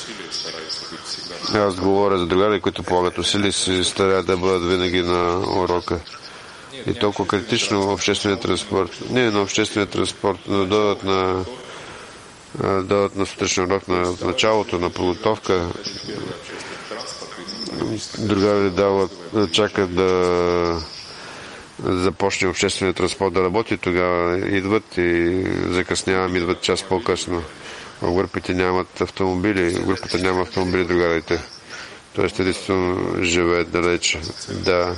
Аз говоря за другари, които полагат усилия и се стараят да бъдат винаги на урока. И толкова критично обществения транспорт. Не на обществения транспорт, но дадат на сутрешния урок на началото, на подготовка. Другари чакат да започне обществения транспорт да работи, тогава идват и закъснявам, идват час по-късно. В групите нямат автомобили, групата няма автомобили, другарите. Тоест, единствено живеят далеч. Да.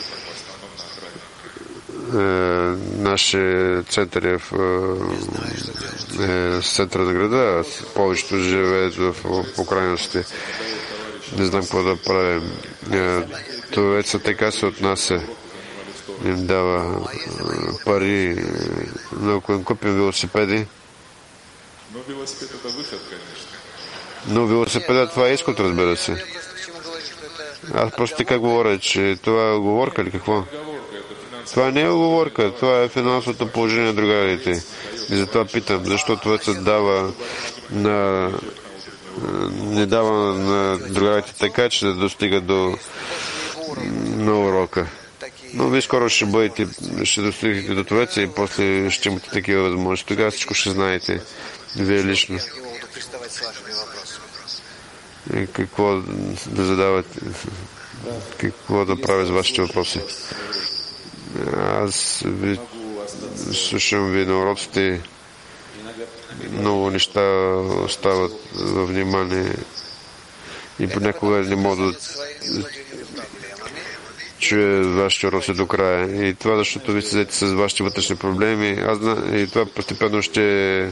Нашия център е в центъра на града, повечето живеят в покрайностите. Не знам какво да правим. Това така се отнася. Им дава пари, но ако им купим велосипеди. Но велосипеда това е изход, разбира се. Аз просто така говоря, че това е оговорка или какво? Това не е оговорка, това е финансовото положение на другарите. И затова питам, защо това се дава не дава на другарите така, че да достига на урока. Но вие скоро ще достигнете до това и после ще имате такива възможности. Тогава всичко ще знаете. Вие лично. И какво да задавате, какво да правя с вашите въпроси. Аз ви слушам ви на уроците. Много неща остават във внимание и понякога не мога да чуя вашите уроци до края. И това, защото ви се взете с вашите вътрешни проблеми, и това постепенно ще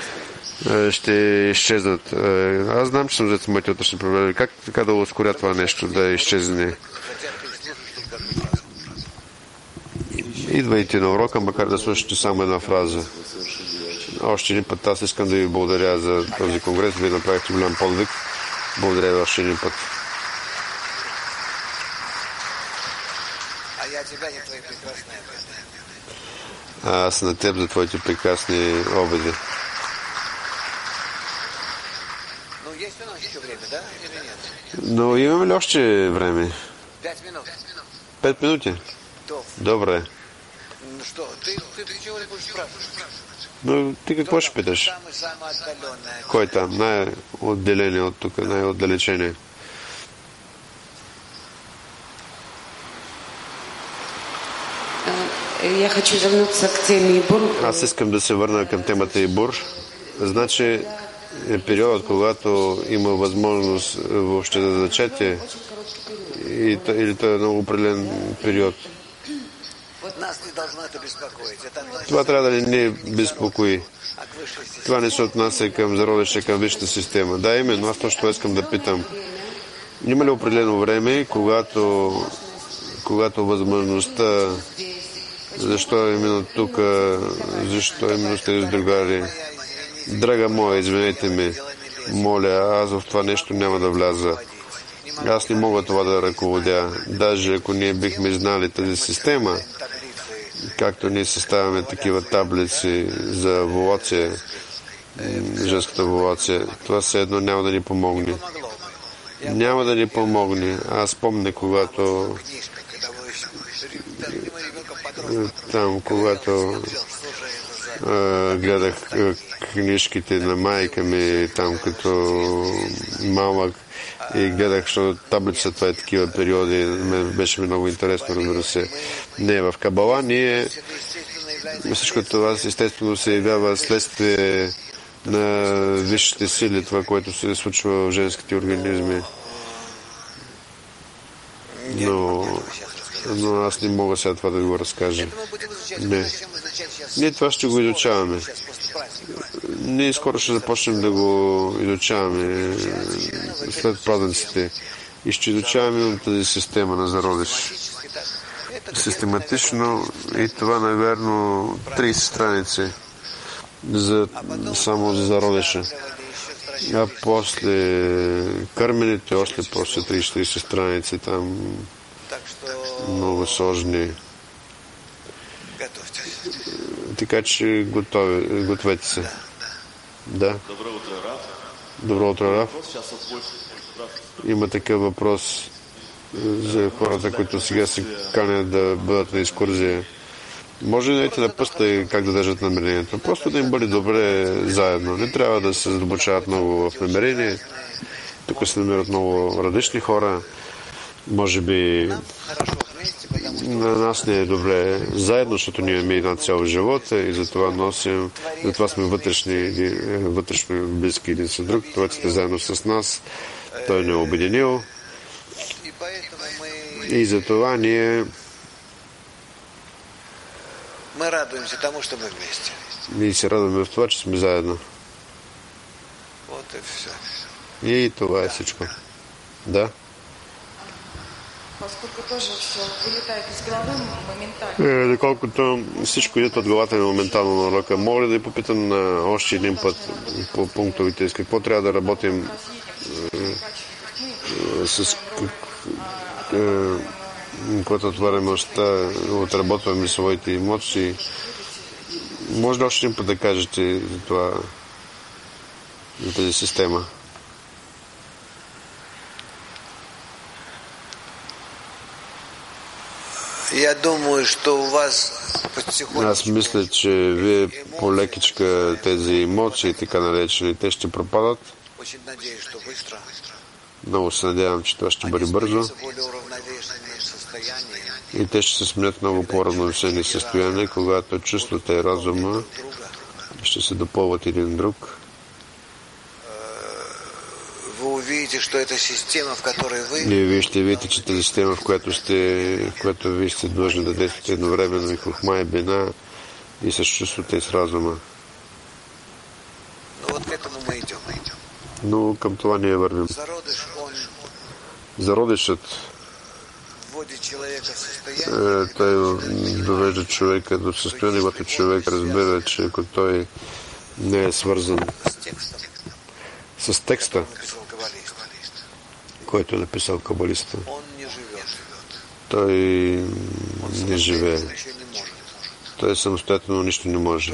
изчезнат. Аз знам, че съм взет с моите вътрешни проблеми. Как така да ускоря това нещо, да изчезне? Идвайте на урока, макар да слушате само една фраза. Още един път аз искам да ви благодаря за този конгрес. Вие направихте голям подвиг. Благодаря ви още един път. Аз на теб за твоите прекрасни обеди. Но имаме ли още време? 5 минути. Добре. Но ти какво ще питаш? Кой там? Най-отделение от тук, най-отдалечение. Аз искам да се върна към темата Ибур. Значи е периодът, когато има възможност въобще да зачете, или това е много определен период. Това трябва да не безпокои. Това не се отнася към зародище, към висшата система. Да, именно, аз точно това искам да питам. Има ли определено време, когато възможността Защо именно тук, защо именно с тези другари? Драга моя, извинете ме, моля, аз в това нещо няма да вляза. Аз не мога това да ръководя. Даже ако ние бихме знали тази система, както ние съставяме такива таблици за овулация, женската овулация, това все едно няма да ни помогне. Няма да ни помогне. Аз помня, когато гледах книжките на майка ми, там като малък, и гледах, защото таблицата, това е такива периоди, беше много интересно, разбира се. Не, в Кабала ние всичко това естествено се явява следствие на висшите сили, това, което се случва в женските организми. Но аз не мога сега това да го разкажа. Не. Ние това ще го изучаваме. Ние скоро ще започнем да го изучаваме след празниците. И ще изучаваме тази система на зародиш. Систематично, и това, наверно, 30 страници само за зародиша. А после кърмените, още после 30 страници там много сложни. Така че гответе се. Да. Добро утро, Раф. Има такъв въпрос за хората, които сега се канят да бъдат на екскурзия. Може ли да напъсте как да държат намерението? Просто да им бъде добре заедно. Не трябва да се задълбочават много в намерение. Тук се намират много различни хора. Може би на нас не е добре заедно, защото ние имаме една цел в живота и затова сме вътрешно близки един с друг. Това сте заедно с нас. Той ни е обединил. И затова ние се радваме в това, че сме заедно. И това е всичко. Да. Доколкото всичко идет от главата ми моментално на урока, мога ли да ви попитам още един път по пунктовите, с какво трябва да работим когато отваряме уста, отработваме своите емоции. Може ли още един път да кажете за това, за тази система? Аз мисля, че вие по-лекичка тези емоции, така наречени, те ще пропадат. Много се надявам, че това ще бъде бързо. И те ще се сменят много по-равновесени състояния, когато чувствата и разума ще се допълват един друг. И вие ще видите, че тази система, в която вие сте длъжни да действате едновременно и хохма и бина, и с чувството и с разума. Но към това ние вървим. Зародишът той довежда човека до състояние, когато човек разбира, че ако той не е свързан с текста, който е написал кабалиста, той не живее. Той самостоятелно нищо не може.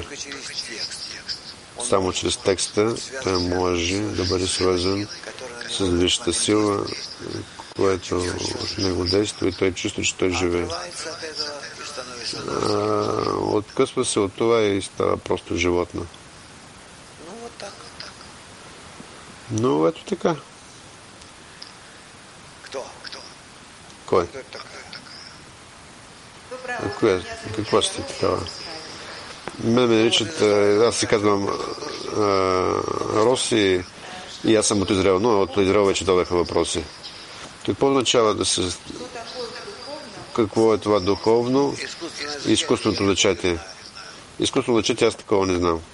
Само чрез текста той може да бъде свързан с висшата сила, което в него действа, и той чувства, че той живее. Откъсва се от това и става просто животно. Но ето така. Кой? Какво сте такава? Мен ме наричат, аз се казвам Роси и аз съм от Израел, но от Израел вече дадоха въпроси. Какво означава да се... Какво е това духовно и изкуственото зачатие? Изкуственото зачатие аз такова не знам.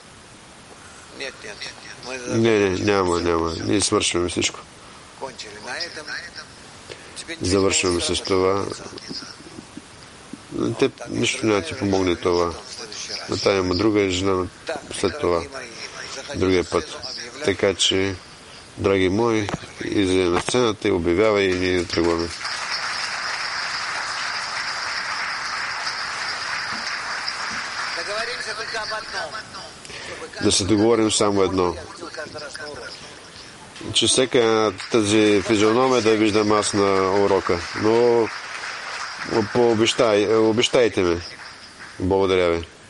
Няма. Ние свършваме всичко. Завършваме с това. Те нищо няма ти помогне това. Но тая има друга жена след това, другия път. Така че, драги мои, излезе на сцената и обявява и ние тръгваме. Да се договорим само едно. Че всяка тази физиономия да виждам аз на урока. Но обещайте ми. Благодаря ви.